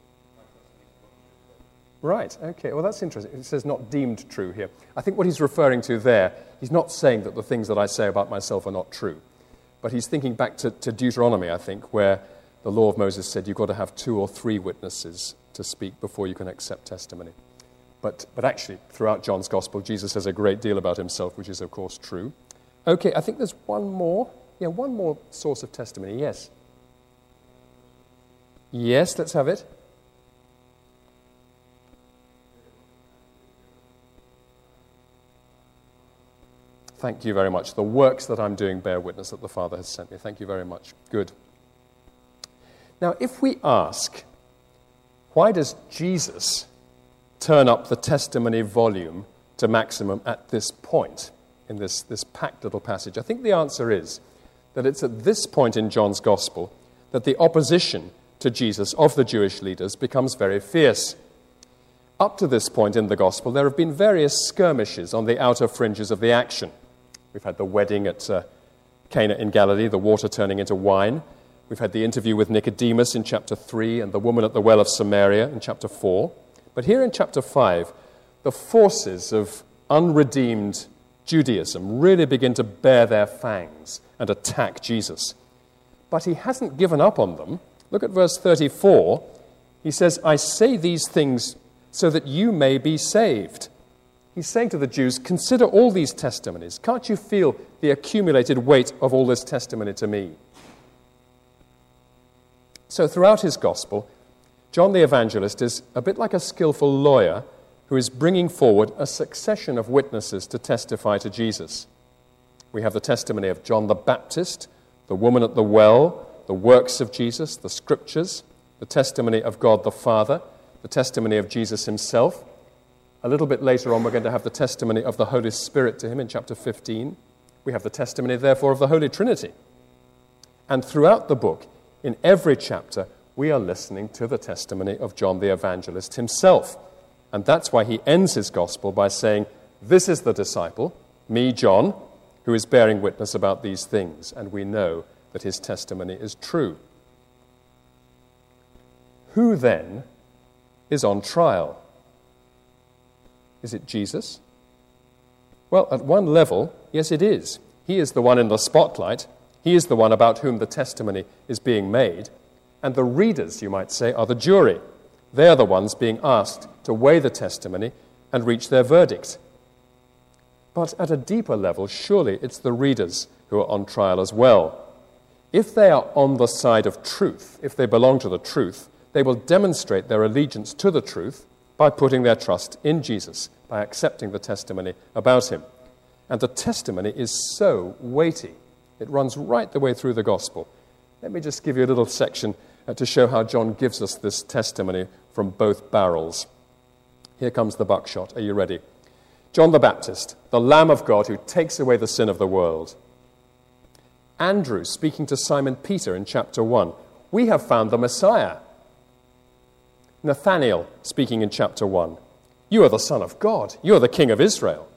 Right. Okay. Well, that's interesting. It says not deemed true here. I think what he's referring to there, he's not saying that the things that I say about myself are not true. But he's thinking back to Deuteronomy, I think, where the law of Moses said you've got to have 2 or 3 witnesses to speak before you can accept testimony. But actually, throughout John's Gospel, Jesus says a great deal about himself, which is, of course, true. Okay, I think there's one more. Yeah, one more source of testimony. Yes. Yes, let's have it. Thank you very much. The works that I'm doing bear witness that the Father has sent me. Thank you very much. Good. Now, if we ask, why does Jesus turn up the testimony volume to maximum at this point, in this packed little passage? I think the answer is that it's at this point in John's Gospel that the opposition to Jesus of the Jewish leaders becomes very fierce. Up to this point in the Gospel, there have been various skirmishes on the outer fringes of the action. We've had the wedding at Cana in Galilee, the water turning into wine. We've had the interview with Nicodemus in chapter 3 and the woman at the well of Samaria in chapter 4. But here in chapter 5, the forces of unredeemed Judaism really begin to bear their fangs and attack Jesus. But he hasn't given up on them. Look at verse 34. He says, I say these things so that you may be saved. He's saying to the Jews, consider all these testimonies. Can't you feel the accumulated weight of all this testimony to me? So throughout his gospel, John the Evangelist is a bit like a skillful lawyer who is bringing forward a succession of witnesses to testify to Jesus. We have the testimony of John the Baptist, the woman at the well, the works of Jesus, the Scriptures, the testimony of God the Father, the testimony of Jesus himself. A little bit later on, we're going to have the testimony of the Holy Spirit to him in chapter 15. We have the testimony, therefore, of the Holy Trinity. And throughout the book, in every chapter, we are listening to the testimony of John the Evangelist himself. And that's why he ends his gospel by saying, this is the disciple, me, John, who is bearing witness about these things. And we know that his testimony is true. Who then is on trial? Is it Jesus? Well, at one level, yes, it is. He is the one in the spotlight. He is the one about whom the testimony is being made. And the readers, you might say, are the jury. They are the ones being asked to weigh the testimony and reach their verdict. But at a deeper level, surely it's the readers who are on trial as well. If they are on the side of truth, if they belong to the truth, they will demonstrate their allegiance to the truth by putting their trust in Jesus, by accepting the testimony about him. And the testimony is so weighty. It runs right the way through the gospel. Let me just give you a little section to show how John gives us this testimony from both barrels. Here comes the buckshot. Are you ready? John the Baptist, the Lamb of God who takes away the sin of the world. Andrew speaking to Simon Peter in chapter 1. We have found the Messiah. Nathanael speaking in chapter 1. You are the Son of God. You are the King of Israel.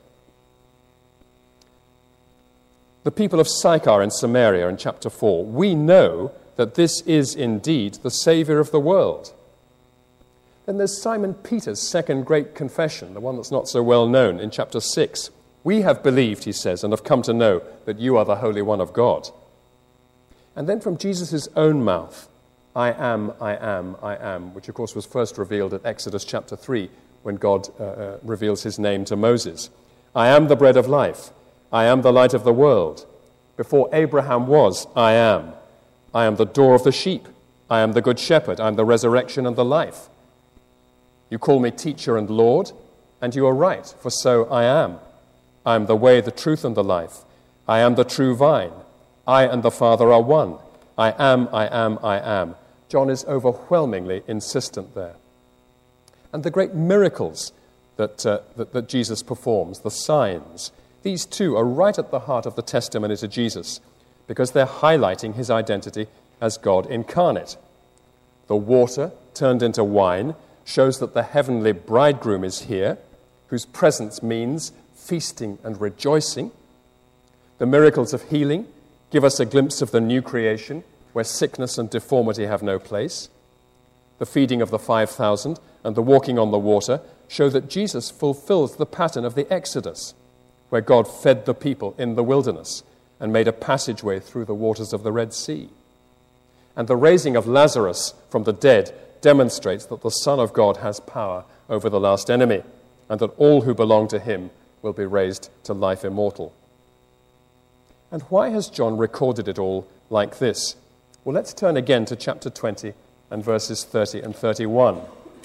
The people of Sychar in Samaria in chapter 4. We know that this is indeed the Saviour of the world. Then there's Simon Peter's second great confession, the one that's not so well known, in chapter 6. We have believed, he says, and have come to know that you are the Holy One of God. And then from Jesus' own mouth, I am, I am, I am, which of course was first revealed at Exodus chapter 3 when God reveals his name to Moses. I am the bread of life. I am the light of the world. Before Abraham was, I am. I am the door of the sheep. I am the good shepherd. I am the resurrection and the life. You call me teacher and Lord, and you are right, for so I am. I am the way, the truth, and the life. I am the true vine. I and the Father are one. I am, I am, I am. John is overwhelmingly insistent there. And the great miracles that Jesus performs, the signs, these too are right at the heart of the testimony to Jesus because they're highlighting his identity as God incarnate. The water turned into wine shows that the heavenly bridegroom is here, whose presence means feasting and rejoicing. The miracles of healing give us a glimpse of the new creation where sickness and deformity have no place. The feeding of the 5,000 and the walking on the water show that Jesus fulfills the pattern of the Exodus, where God fed the people in the wilderness and made a passageway through the waters of the Red Sea. And the raising of Lazarus from the dead demonstrates that the Son of God has power over the last enemy, and that all who belong to him will be raised to life immortal. And why has John recorded it all like this? Well, let's turn again to chapter 20 and verses 30 and 31.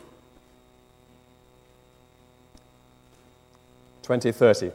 20:30.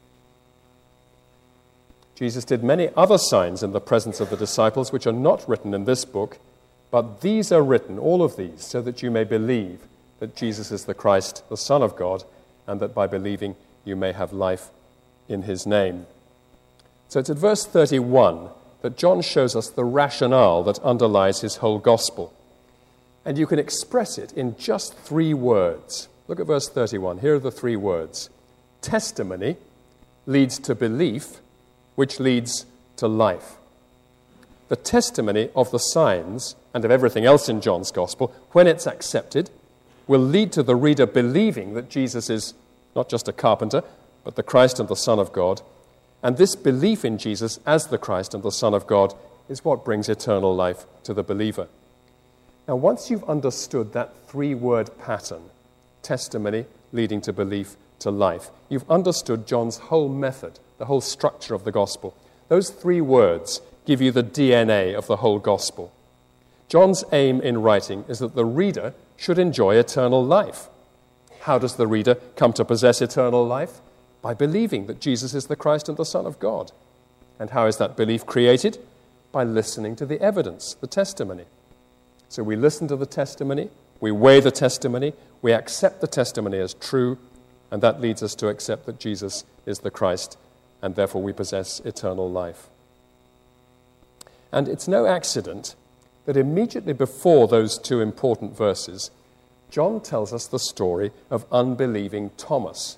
Jesus did many other signs in the presence of the disciples, which are not written in this book, but these are written, all of these, so that you may believe that Jesus is the Christ, the Son of God, and that by believing you may have life in his name. So it's at verse 31 that John shows us the rationale that underlies his whole gospel. And you can express it in just 3 words. Look at verse 31. Here are the 3 words. Testimony leads to belief, which leads to life. The testimony of the signs and of everything else in John's gospel, when it's accepted, will lead to the reader believing that Jesus is not just a carpenter, but the Christ and the Son of God. And this belief in Jesus as the Christ and the Son of God is what brings eternal life to the believer. Now, once you've understood that 3-word pattern, testimony leading to belief to life, you've understood John's whole method, the whole structure of the gospel. Those 3 words give you the DNA of the whole gospel. John's aim in writing is that the reader should enjoy eternal life. How does the reader come to possess eternal life? By believing that Jesus is the Christ and the Son of God. And how is that belief created? By listening to the evidence, the testimony. So we listen to the testimony, we weigh the testimony, we accept the testimony as true, and that leads us to accept that Jesus is the Christ, and therefore we possess eternal life. And it's no accident that immediately before those 2 important verses, John tells us the story of unbelieving Thomas.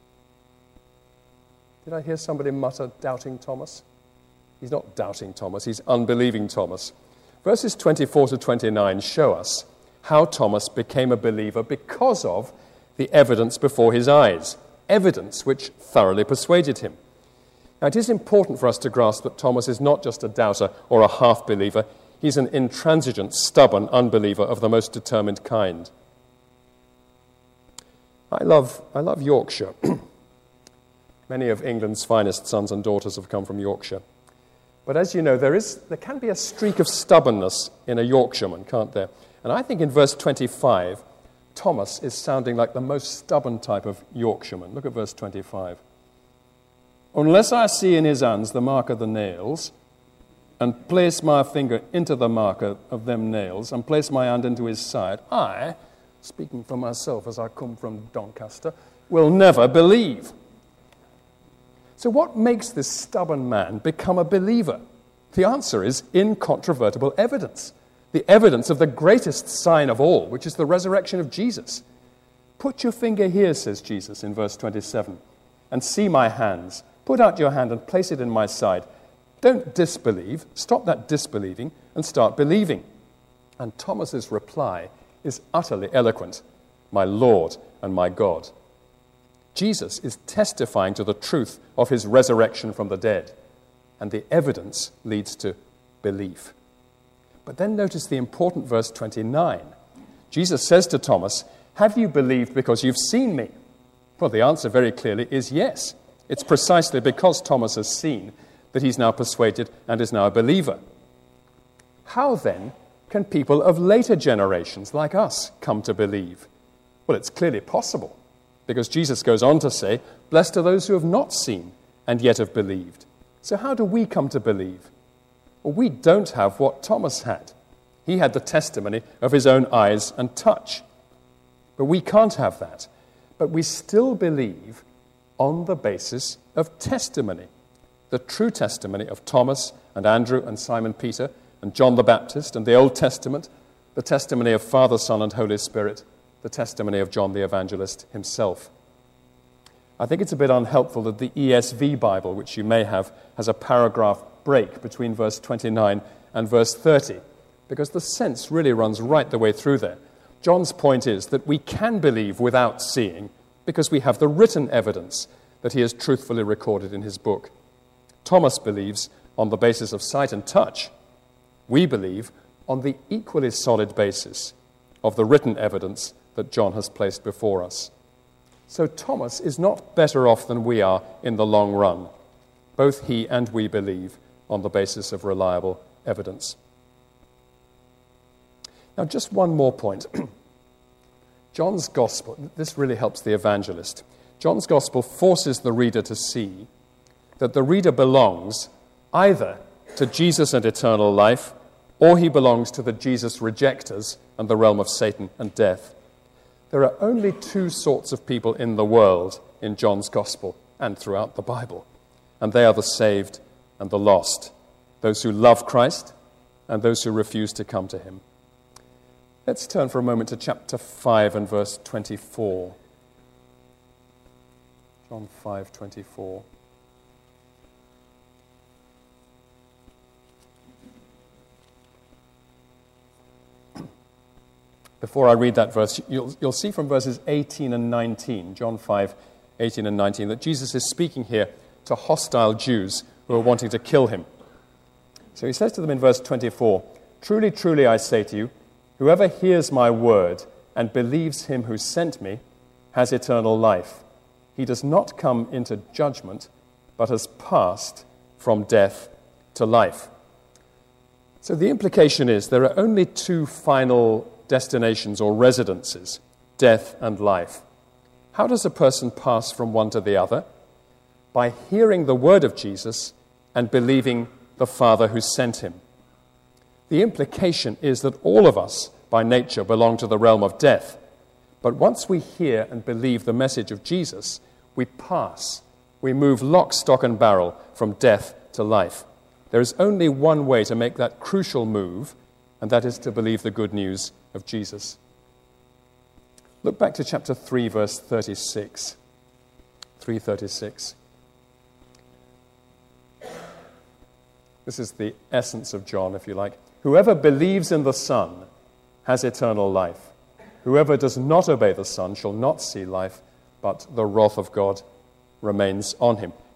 Did I hear somebody mutter, doubting Thomas? He's not doubting Thomas, he's unbelieving Thomas. Verses 24 to 29 show us how Thomas became a believer because of the evidence before his eyes, evidence which thoroughly persuaded him. Now, it is important for us to grasp that Thomas is not just a doubter or a half-believer. He's an intransigent, stubborn unbeliever of the most determined kind. I love Yorkshire. Many of England's finest sons and daughters have come from Yorkshire. But as you know, there can be a streak of stubbornness in a Yorkshireman, can't there? And I think in verse 25, Thomas is sounding like the most stubborn type of Yorkshireman. Look at verse 25. Unless I see in his hands the mark of the nails, and place my finger into the mark of them nails, and place my hand into his side, I, speaking for myself as I come from Doncaster, will never believe. So what makes this stubborn man become a believer? The answer is incontrovertible evidence. The evidence of the greatest sign of all, which is the resurrection of Jesus. Put your finger here, says Jesus in verse 27, and see my hands. Put out your hand and place it in my side. Don't disbelieve. Stop that disbelieving and start believing. And Thomas's reply is utterly eloquent. My Lord and my God. Jesus is testifying to the truth of his resurrection from the dead, and the evidence leads to belief. But then notice the important verse 29. Jesus says to Thomas, have you believed because you've seen me? Well, the answer very clearly is yes. It's precisely because Thomas has seen that he's now persuaded and is now a believer. How then can people of later generations like us come to believe? Well, it's clearly possible, because Jesus goes on to say, blessed are those who have not seen and yet have believed. So how do we come to believe? Well, we don't have what Thomas had. He had the testimony of his own eyes and touch. But we can't have that. But we still believe on the basis of testimony. The true testimony of Thomas and Andrew and Simon Peter and John the Baptist and the Old Testament, the testimony of Father, Son, and Holy Spirit, the testimony of John the Evangelist himself. I think it's a bit unhelpful that the ESV Bible, which you may have, has a paragraph break between verse 29 and verse 30, because the sense really runs right the way through there. John's point is that we can believe without seeing because we have the written evidence that he has truthfully recorded in his book. Thomas believes on the basis of sight and touch. We believe on the equally solid basis of the written evidence that John has placed before us. So Thomas is not better off than we are in the long run. Both he and we believe on the basis of reliable evidence. Now, just one more point. John's Gospel, this really helps the evangelist. John's Gospel forces the reader to see that the reader belongs either to Jesus and eternal life, or he belongs to the Jesus rejectors and the realm of Satan and death. There are only two sorts of people in the world in John's Gospel and throughout the Bible, and they are the saved and the lost, those who love Christ and those who refuse to come to him. Let's turn for a moment to chapter 5 and verse 24. John 5:24. Before I read that verse, you'll see from verses 18 and 19, John 5, 18 and 19, that Jesus is speaking here to hostile Jews who are wanting to kill him. So he says to them in verse 24, truly, truly, I say to you, whoever hears my word and believes him who sent me has eternal life. He does not come into judgment, but has passed from death to life. So the implication is there are only two final destinations or residences, death and life. How does a person pass from one to the other? By hearing the word of Jesus and believing the Father who sent him. The implication is that all of us, by nature, belong to the realm of death. But once we hear and believe the message of Jesus, we pass. We move lock, stock, and barrel from death to life. There is only one way to make that crucial move, and that is to believe the good news of Jesus. Look back to chapter 3, verse 36. 3:36. This is the essence of John, if you like. Whoever believes in the Son has eternal life. Whoever does not obey the Son shall not see life, but the wrath of God remains on him.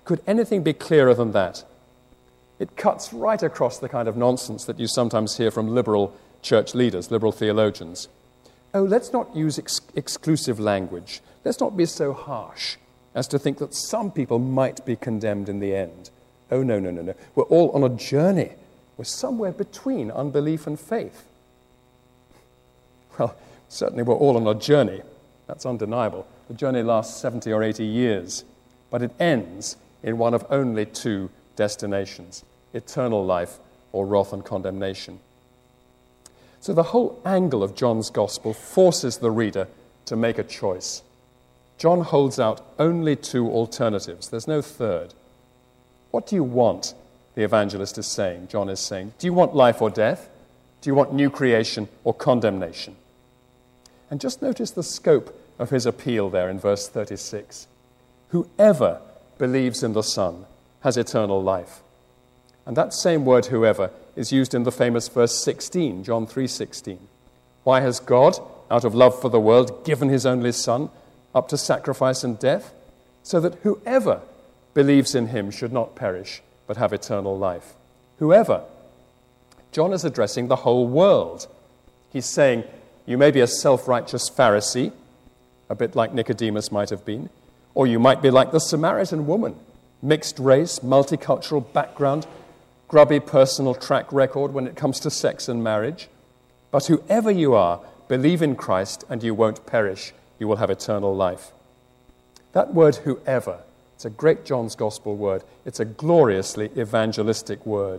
Could anything be clearer than that? It cuts right across the kind of nonsense that you sometimes hear from liberal church leaders, liberal theologians. Oh, let's not use exclusive language. Let's not be so harsh as to think that some people might be condemned in the end. Oh, no. We're all on a journey. We're somewhere between unbelief and faith. Well, certainly we're all on a journey. That's undeniable. The journey lasts 70 or 80 years, but it ends in one of only two destinations: eternal life or wrath and condemnation. So the whole angle of John's gospel forces the reader to make a choice. John holds out only two alternatives. There's no third. What do you want? The evangelist is saying, John is saying. Do you want life or death? Do you want new creation or condemnation? And just notice the scope of his appeal there in verse 36. Whoever believes in the Son has eternal life. And that same word, whoever, is used in the famous verse 16, John 3:16. Why has God, out of love for the world, given his only Son up to sacrifice and death? So that whoever believes in him should not perish, but have eternal life. Whoever. John is addressing the whole world. He's saying, you may be a self-righteous Pharisee, a bit like Nicodemus might have been, or you might be like the Samaritan woman, mixed race, multicultural background, grubby personal track record when it comes to sex and marriage. But whoever you are, believe in Christ and you won't perish. You will have eternal life. That word, whoever, it's a great John's Gospel word. It's a gloriously evangelistic word.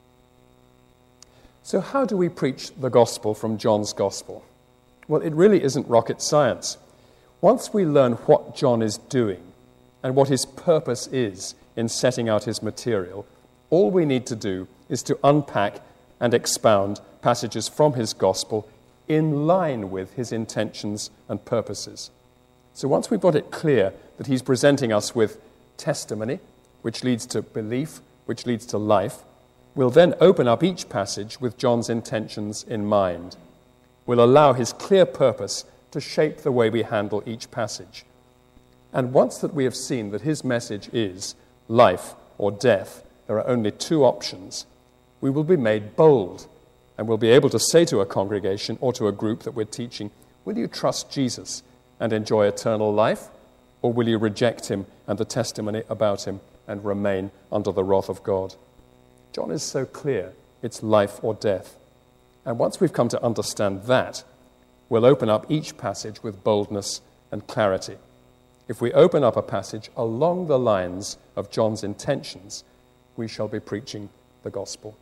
So how do we preach the Gospel from John's Gospel? Well, it really isn't rocket science. Once we learn what John is doing and what his purpose is in setting out his material, all we need to do is to unpack and expound passages from his gospel in line with his intentions and purposes. So once we've got it clear that he's presenting us with testimony, which leads to belief, which leads to life, we'll then open up each passage with John's intentions in mind. We'll allow his clear purpose to shape the way we handle each passage. And once that we have seen that his message is life or death, there are only two options, we will be made bold, and we'll be able to say to a congregation or to a group that we're teaching, will you trust Jesus and enjoy eternal life, or will you reject him and the testimony about him and remain under the wrath of God? John is so clear, it's life or death. And once we've come to understand that, we'll open up each passage with boldness and clarity. If we open up a passage along the lines of John's intentions, we shall be preaching the gospel.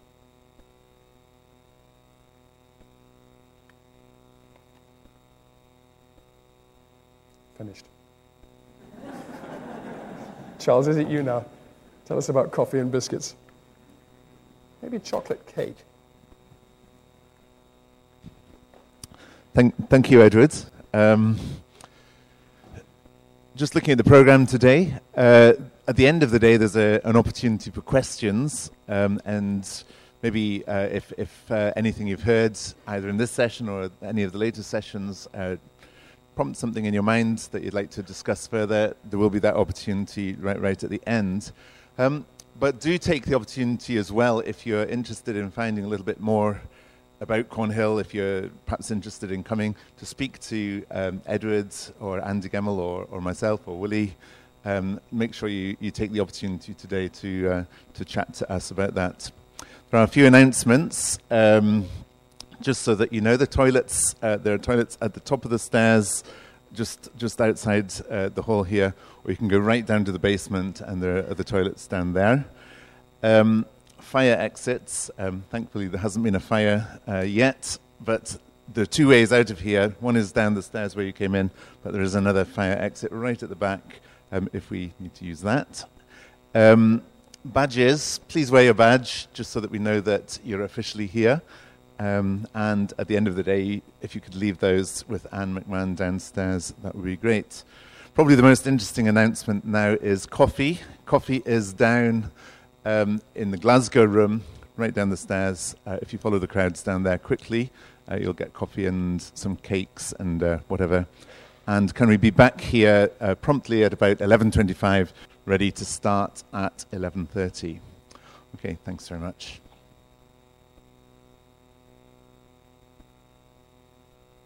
Finished. Charles, is it you now? Tell us about coffee and biscuits. Maybe chocolate cake. Thank you, Edward. Just looking at the program today, at the end of the day, there's an opportunity for questions, and maybe if anything you've heard, either in this session or any of the later sessions, prompt something in your mind that you'd like to discuss further, there will be that opportunity right at the end. But do take the opportunity as well, if you're interested in finding a little bit more about Cornhill, if you're perhaps interested in coming to speak to Edward or Andy Gemmell or myself or Willie, make sure you take the opportunity today to chat to us about that. There are a few announcements, just so that you know. The toilets, there are toilets at the top of the stairs, just outside the hall here, or you can go right down to the basement, and there are the toilets down there. Fire exits. Thankfully, there hasn't been a fire yet, but there are two ways out of here. One is down the stairs where you came in, but there is another fire exit right at the back if we need to use that. Badges. Please wear your badge, just so that we know that you're officially here. And at the end of the day, if you could leave those with Anne McMahon downstairs, that would be great. Probably the most interesting announcement now is coffee. Coffee is down in the Glasgow room, right down the stairs. If you follow the crowds down there quickly, you'll get coffee and some cakes and whatever. And can we be back here promptly at about 11:25, ready to start at 11:30. Okay, thanks very much.